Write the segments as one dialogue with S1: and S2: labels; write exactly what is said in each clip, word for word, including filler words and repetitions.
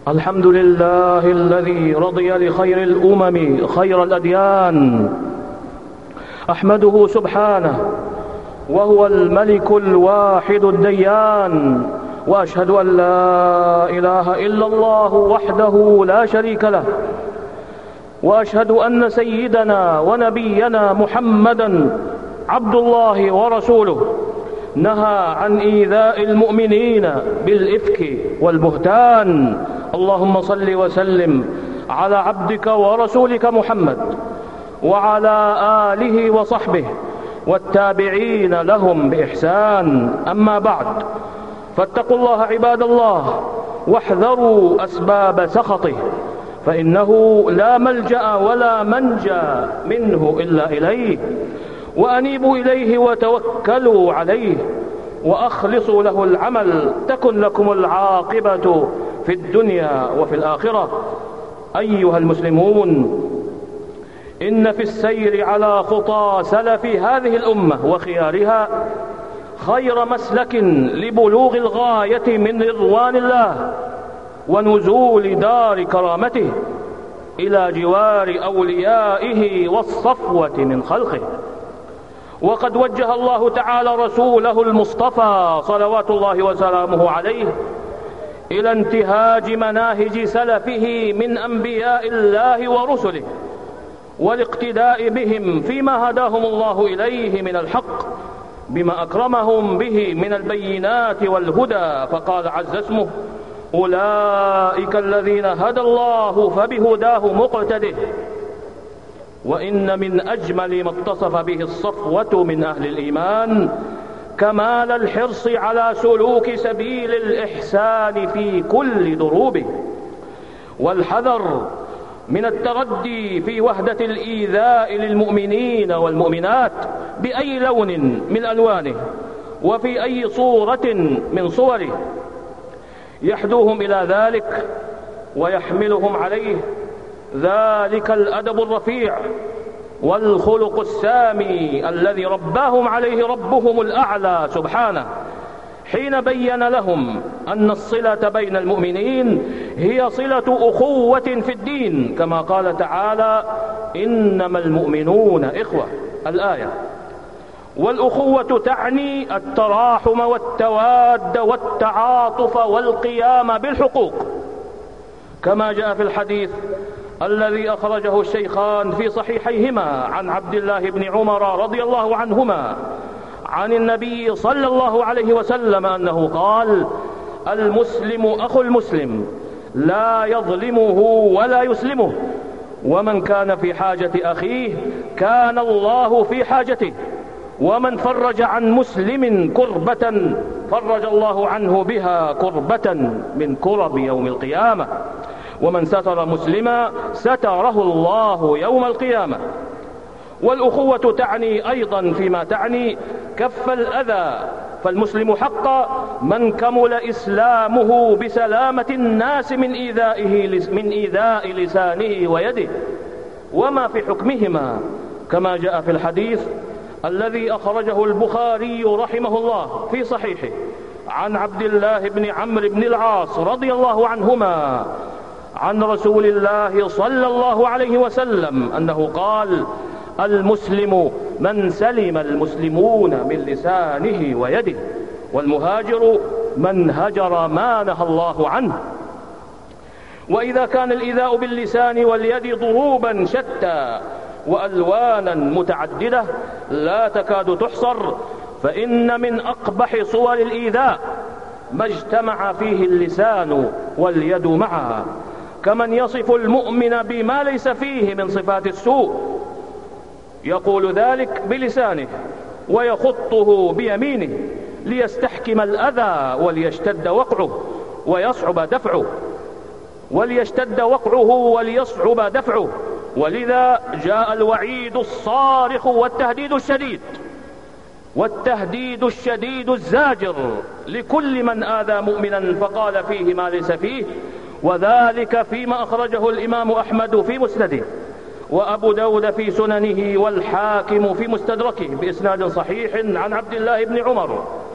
S1: الحمد لله الذي رضي لخير الأمم خير الأديان، أحمده سبحانه وهو الملك الواحد الديان، وأشهد أن لا إله إلا الله وحده لا شريك له، وأشهد أن سيدنا ونبينا محمدا عبد الله ورسوله، نهى عن إيذاء المؤمنين بالإفك والبهتان. اللهم صل وسلم على عبدك ورسولك محمد وعلى آله وصحبه والتابعين لهم بإحسان. أما بعد، فاتقوا الله عباد الله واحذروا أسباب سخطه، فإنه لا ملجأ ولا منجا منه إلا إليه، وأنيبوا إليه وتوكلوا عليه وأخلصوا له العمل، تكن لكم العاقبة في الدنيا وفي الآخرة. أيها المسلمون، إن في السير على خطى سلف هذه الأمة وخيارها خير مسلك لبلوغ الغاية من رضوان الله ونزول دار كرامته إلى جوار أوليائه والصفوة من خلقه. وقد وجه الله تعالى رسوله المصطفى صلوات الله وسلامه عليه إلى انتهاج مناهج سلفه من أنبياء الله ورسله، والاقتداء بهم فيما هداهم الله إليه من الحق بما أكرمهم به من البينات والهدى. فقال عز اسمه: أولئك الذين هدى الله فبهداه مقتده. وإن من أجمل ما اتصف به الصفوة من أهل الإيمان كمال الحرص على سلوك سبيل الإحسان في كل دروبه، والحذر من التردي في وهدة الإيذاء للمؤمنين والمؤمنات بأي لون من ألوانه وفي أي صورة من صوره، يحدوهم إلى ذلك ويحملهم عليه ذلك الأدب الرفيع والخلق السامي الذي رباهم عليه ربهم الأعلى سبحانه، حين بين لهم أن الصلة بين المؤمنين هي صلة أخوة في الدين، كما قال تعالى: إنما المؤمنون إخوة، الآية. والأخوة تعني التراحم والتواد والتعاطف والقيام بالحقوق، كما جاء في الحديث الذي أخرجه الشيخان في صحيحيهما عن عبد الله بن عمر رضي الله عنهما عن النبي صلى الله عليه وسلم أنه قال: المسلم أخو المسلم لا يظلمه ولا يسلمه، ومن كان في حاجة أخيه كان الله في حاجته، ومن فرج عن مسلم كربة فرج الله عنه بها كربة من كرب يوم القيامة، ومن ستر مسلما ستره الله يوم القيامة. والأخوة تعني أيضا فيما تعني كف الأذى، فالمسلم حقا من كمل إسلامه بسلامة الناس من إيذائه من إيذاء لسانه ويده، وما في حكمهما، كما جاء في الحديث الذي أخرجه البخاري رحمه الله في صحيحه عن عبد الله بن عمرو بن العاص رضي الله عنهما عن رسول الله صلى الله عليه وسلم أنه قال: المسلم من سلم المسلمون من لسانه ويده، والمهاجر من هجر ما نهى الله عنه. وإذا كان الإيذاء باللسان واليد ضروبا شتى وألوانا متعددة لا تكاد تحصر، فإن من أقبح صور الإيذاء ما اجتمع فيه اللسان واليد معها، كمن يصف المؤمن بما ليس فيه من صفات السوء، يقول ذلك بلسانه ويخطه بيمينه ليستحكم الأذى وليشتد وقعه ويصعب دفعه وليشتد وقعه وليصعب دفعه ولذا جاء الوعيد الصارخ والتهديد الشديد والتهديد الشديد الزاجر لكل من آذى مؤمنا فقال فيه ما ليس فيه، وذلك فيما أخرجه الإمام أحمد في مسنده، وأبو داود في سننه، والحاكم في مستدركه بإسناد صحيح عن عبد الله بن عمر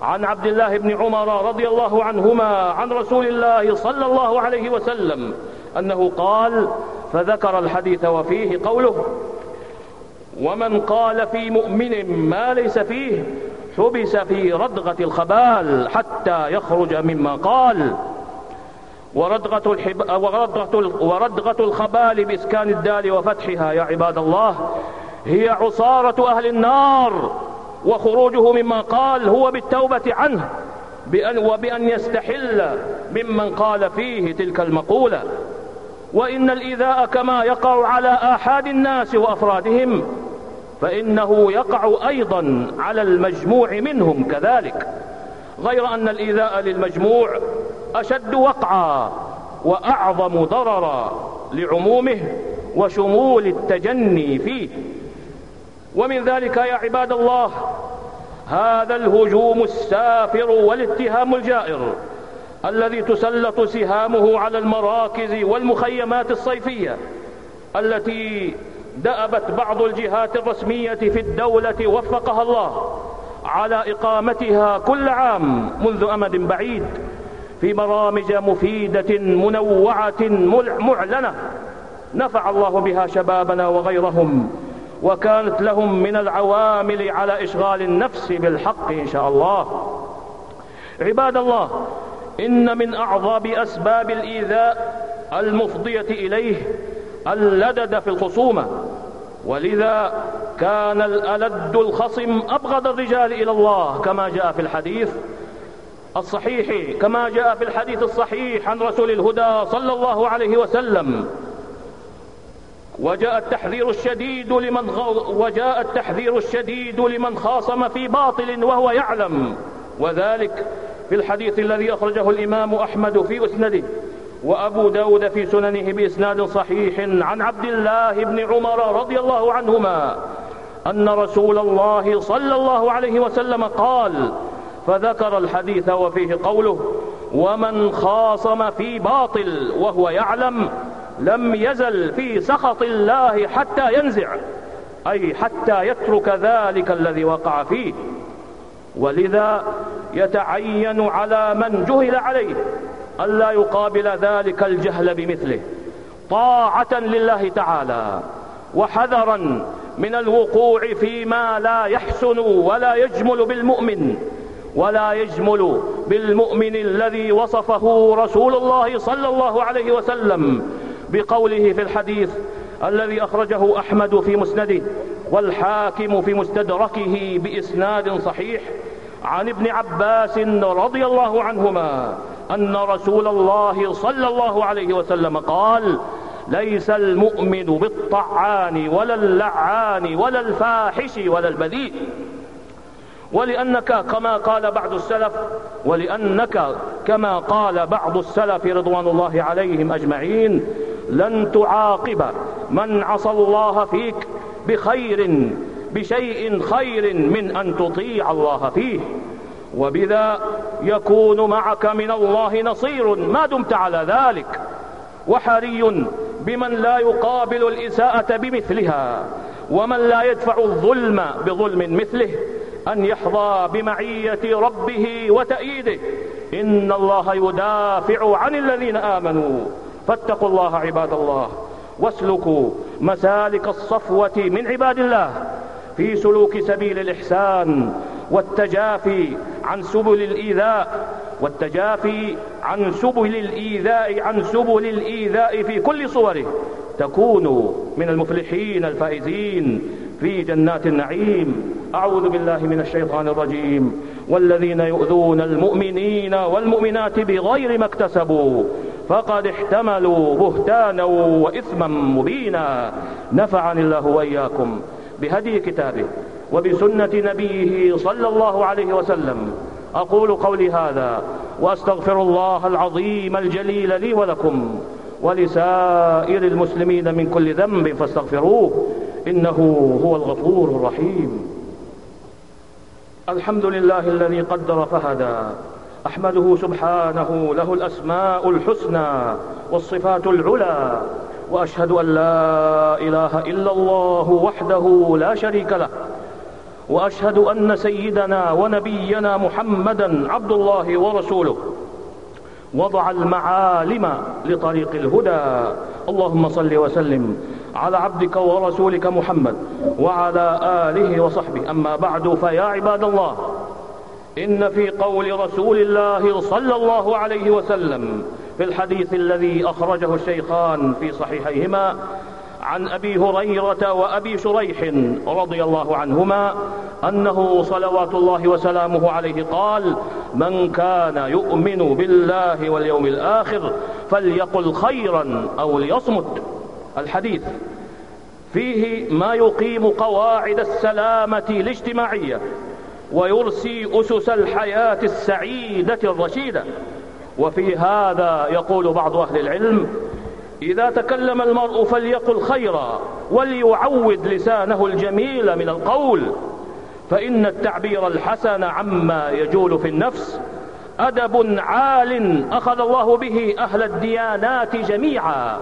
S1: عن عبد الله بن عمر رضي الله عنهما عن رسول الله صلى الله عليه وسلم أنه قال، فذكر الحديث وفيه قوله: ومن قال في مؤمن ما ليس فيه حبس في ردغة الخبال حتى يخرج مما قال. وردغة, الحب... وردغة, وردغة الخبال بإسكان الدال وفتحها يا عباد الله هي عصارة أهل النار، وخروجه مما قال هو بالتوبة عنه بأن وبأن يستحل ممن قال فيه تلك المقولة. وإن الإيذاء كما يقع على آحاد الناس وأفرادهم فإنه يقع أيضا على المجموع منهم كذلك، غير أن الإيذاء للمجموع أشد وقعا وأعظم ضررا لعمومه وشمول التجني فيه. ومن ذلك يا عباد الله هذا الهجوم السافر والاتهام الجائر الذي تسلط سهامه على المراكز والمخيمات الصيفية التي دأبت بعض الجهات الرسمية في الدولة وفقها الله على إقامتها كل عام منذ أمد بعيد في برامج مفيدة منوعة معلنة نفع الله بها شبابنا وغيرهم، وكانت لهم من العوامل على إشغال النفس بالحق إن شاء الله. عباد الله، إن من أعظم أسباب الإيذاء المفضية إليه اللدد في الخصومة، ولذا كان الألد الخصم أبغض الرجال إلى الله كما جاء في الحديث الصحيح كما جاء في الحديث الصحيح عن رسول الهدى صلى الله عليه وسلم. وجاء التحذير الشديد لمن غو... وجاء التحذير الشديد لمن خاصم في باطل وهو يعلم، وذلك في الحديث الذي أخرجه الإمام أحمد في أسنده وأبو داود في سننه بإسناد صحيح عن عبد الله بن عمر رضي الله عنهما أن رسول الله صلى الله عليه وسلم قال، فذكر الحديث وفيه قوله: ومن خاصم في باطل وهو يعلم لم يزل في سخط الله حتى ينزع، أي حتى يترك ذلك الذي وقع فيه. ولذا يتعين على من جهل عليه ألا يقابل ذلك الجهل بمثله طاعة لله تعالى، وحذرا من الوقوع فيما لا يحسن ولا يجمل بالمؤمن ولا يجمل بالمؤمن الذي وصفه رسول الله صلى الله عليه وسلم بقوله في الحديث الذي أخرجه أحمد في مسنده والحاكم في مستدركه بإسناد صحيح عن ابن عباس رضي الله عنهما أن رسول الله صلى الله عليه وسلم قال: ليس المؤمن بالطعان ولا اللعان ولا الفاحش ولا البذيء. ولأنك كما قال بعض السلف ولأنك كما قال بعض السلف رضوان الله عليهم أجمعين: لن تعاقب من عصى الله فيك بخير بشيء خير من أن تطيع الله فيه، وبذا يكون معك من الله نصير ما دمت على ذلك. وحري بمن لا يقابل الإساءة بمثلها ومن لا يدفع الظلم بظلم مثله أن يحظى بمعية ربه وتأييده. إن الله يدافع عن الذين آمنوا، فاتقوا الله عباد الله، واسلكوا مسالك الصفوة من عباد الله في سلوك سبيل الإحسان والتجافي عن سبل الإيذاء والتجافي عن سبل الإيذاء عن سبل الإيذاء في كل صوره، تكونوا من المفلحين الفائزين في جنات النعيم. أعوذ بالله من الشيطان الرجيم. والذين يؤذون المؤمنين والمؤمنات بغير ما اكتسبوا فقد احتملوا بهتانا وإثما مبينا. نفعني الله وإياكم بهدي كتابه وبسنة نبيه صلى الله عليه وسلم. أقول قولي هذا وأستغفر الله العظيم الجليل لي ولكم ولسائر المسلمين من كل ذنب فاستغفروه إنه هو الغفور الرحيم. الحمد لله الذي قدر فهدى، أحمده سبحانه له الأسماء الحسنى والصفات العلى، وأشهد أن لا إله إلا الله وحده لا شريك له، وأشهد أن سيدنا ونبينا محمدا عبد الله ورسوله وضع المعالم لطريق الهدى. اللهم صل وسلم على عبدك ورسولك محمد وعلى آله وصحبه. أما بعد، فيا عباد الله، إن في قول رسول الله صلى الله عليه وسلم في الحديث الذي أخرجه الشيخان في صحيحيهما عن أبي هريرة وأبي شريح رضي الله عنهما أنه صلوات الله وسلامه عليه قال: من كان يؤمن بالله واليوم الآخر فليقل خيرا أو ليصمت. الحديث فيه ما يقيم قواعد السلامة الاجتماعية ويرسي أسس الحياة السعيدة الرشيدة. وفي هذا يقول بعض أهل العلم: إذا تكلم المرء فليقل خيرا وليعود لسانه الجميل من القول، فإن التعبير الحسن عما يجول في النفس أدب عال أخذ الله به أهل الديانات جميعا.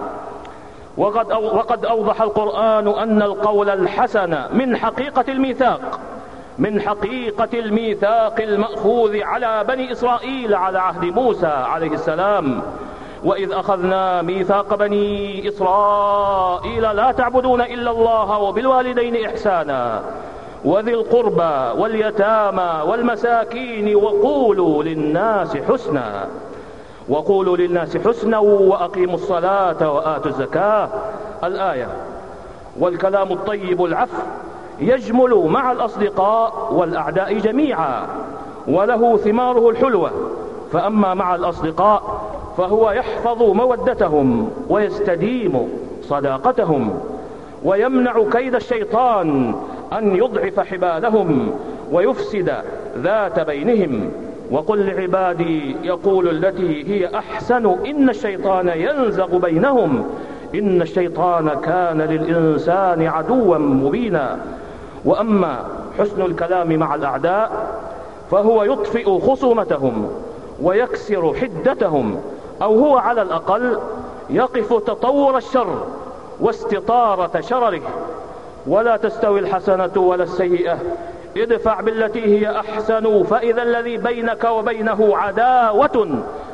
S1: وقد وقد أوضح القرآن أن القول الحسن من حقيقة الميثاق من حقيقة الميثاق المأخوذ على بني إسرائيل على عهد موسى عليه السلام: وإذ أخذنا ميثاق بني إسرائيل لا تعبدون إلا الله وبالوالدين إحسانا وذي القربى واليتامى والمساكين وقولوا للناس حسنا وقولوا للناس حسنا وأقيموا الصلاة وآتوا الزكاة. الآية. والكلام الطيب العفو يجمل مع الأصدقاء والأعداء جميعا، وله ثماره الحلوة. فأما مع الأصدقاء فهو يحفظ مودتهم ويستديم صداقتهم ويمنع كيد الشيطان أن يضعف حبالهم ويفسد ذات بينهم. وقل لعبادي يقول التي هي أحسن إن الشيطان ينزغ بينهم إن الشيطان كان للإنسان عدوا مبينا. وأما حسن الكلام مع الأعداء فهو يطفئ خصومتهم ويكسر حدتهم، أو هو على الأقل يقف تطور الشر واستطارة شرره. ولا تستوي الحسنة ولا السيئة، ادفع بالتي هي أحسن فإذا الذي بينك وبينه عداوة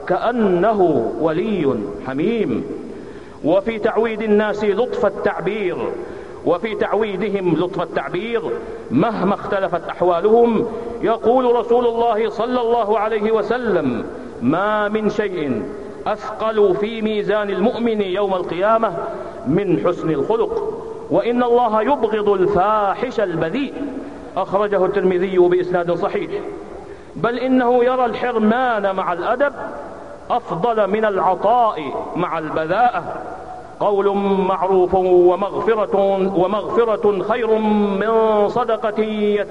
S1: كأنه ولي حميم. وفي تعويد الناس لطف التعبير وفي تعويدهم لطف التعبير مهما اختلفت أحوالهم، يقول رسول الله صلى الله عليه وسلم: ما من شيء أثقل في ميزان المؤمن يوم القيامة من حسن الخلق، وإن الله يبغض الفاحش البذيء. أخرجه الترمذي بإسناد صحيح. بل إنه يرى الحرمان مع الأدب أفضل من العطاء مع البذاءة. قول معروف ومغفرة, ومغفرة خير من صدقة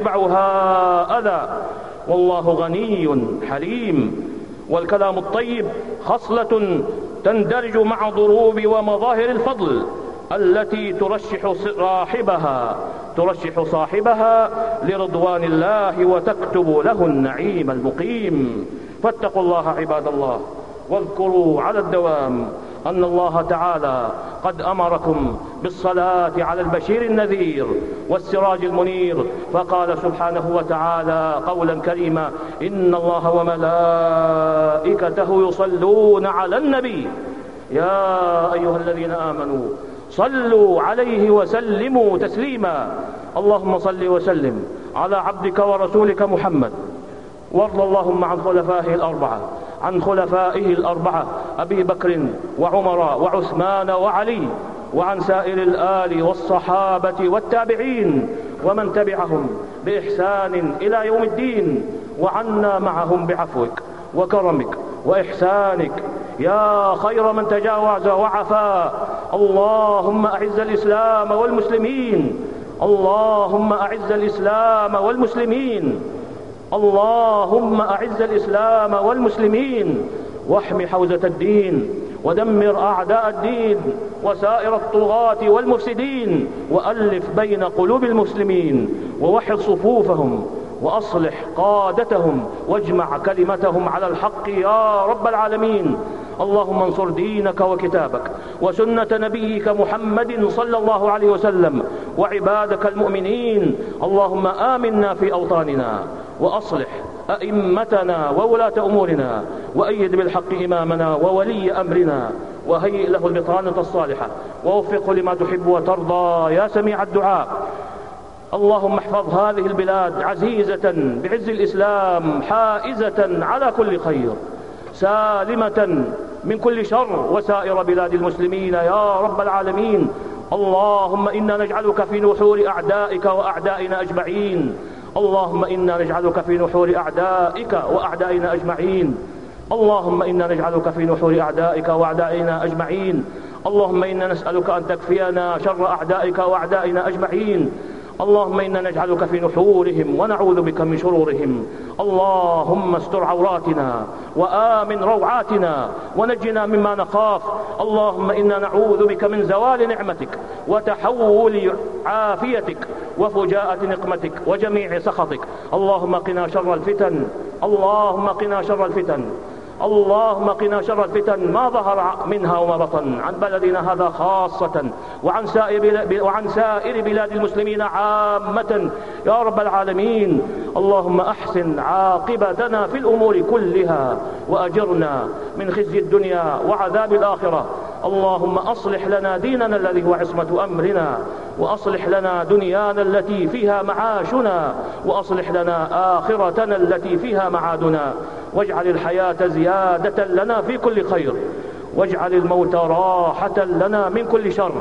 S1: يتبعها أذى، والله غني حليم. والكلام الطيب خصلة تندرج مع ضروب ومظاهر الفضل التي ترشح صاحبها ترشح صاحبها لرضوان الله وتكتب له النعيم المقيم. فاتقوا الله عباد الله، واذكروا على الدوام أن الله تعالى قد أمركم بالصلاة على البشير النذير والسراج المنير، فقال سبحانه وتعالى قولا كريما: إن الله وملائكته يصلون على النبي يا أيها الذين آمنوا صلوا عليه وسلموا تسليما. اللهم صل وسلم على عبدك ورسولك محمد، وارض اللهم عن خلفائه الأربعة عن خلفائه الأربعة أبي بكر وعمر وعثمان وعلي، وعن سائر الآل والصحابة والتابعين ومن تبعهم بإحسان إلى يوم الدين، وعنا معهم بعفوك وكرمك وإحسانك يا خير من تجاوز وعفا. اللهم أعز الإسلام والمسلمين اللهم أعز الإسلام والمسلمين اللهم أعز الإسلام والمسلمين واحم حوزة الدين، ودمر أعداء الدين وسائر الطغاة والمفسدين، وألف بين قلوب المسلمين ووحد صفوفهم وأصلح قادتهم واجمع كلمتهم على الحق يا رب العالمين. اللهم انصر دينك وكتابك وسنة نبيك محمد صلى الله عليه وسلم، وعبادك المؤمنين. اللهم آمنا في أوطاننا، وأصلح أئمتنا وولاة أمورنا، وأيد بالحق إمامنا وولي أمرنا، وهيئ له البطانة الصالحة، ووفقه لما تحب وترضى يا سميع الدعاء. اللهم احفظ هذه البلاد عزيزة بعز الإسلام، حائزة على كل خير، سالمة من كل شر، وسائر بلاد المسلمين يا رب العالمين. اللهم إنا نجعلك في نحور أعدائك وأعدائنا أجمعين. اللهم إنا نجعلك في نحور أعدائك وأعدائنا أجمعين. اللهم إنا نجعلك في نحور أعدائك وأعدائنا أجمعين. اللهم إنا نسألك أن تكفينا شر أعدائك وأعدائنا أجمعين. اللهم إنا نجعلك في نحورهم ونعوذ بك من شرورهم. اللهم استر عوراتنا وآمن روعاتنا ونجنا مما نخاف. اللهم إنا نعوذ بك من زوال نعمتك وتحول عافيتك وفجاءة نقمتك وجميع سخطك. اللهم قنا شر الفتن. اللهم قنا شر الفتن. اللهم قنا شر الفتن ما ظهر منها وما بطن، عن بلدنا هذا خاصة، وعن سائر وعن سائر بلاد المسلمين عامة يا رب العالمين. اللهم أحسن عاقبتنا في الأمور كلها، وأجرنا من خزي الدنيا وعذاب الآخرة. اللهم أصلح لنا ديننا الذي هو عصمة أمرنا، وأصلح لنا دنيانا التي فيها معاشنا، وأصلح لنا آخرتنا التي فيها معادنا، واجعل الحياة زيادة لنا في كل خير، واجعل الموت راحة لنا من كل شر.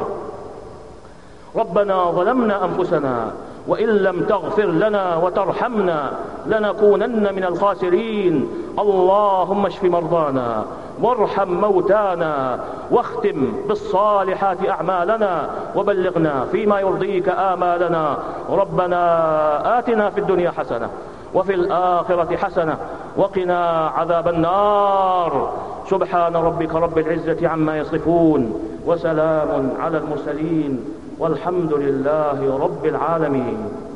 S1: ربنا ظلمنا أنفسنا وإن لم تغفر لنا وترحمنا لنكونن من الخاسرين. اللهم اشف مرضانا وارحم موتانا، واختم بالصالحات أعمالنا، وبلغنا فيما يرضيك آمالنا. ربنا آتنا في الدنيا حسنة وفي الآخرة حسنة وقنا عذاب النار. سبحان ربك رب العزة عما يصفون، وسلام على المرسلين، والحمد لله رب العالمين.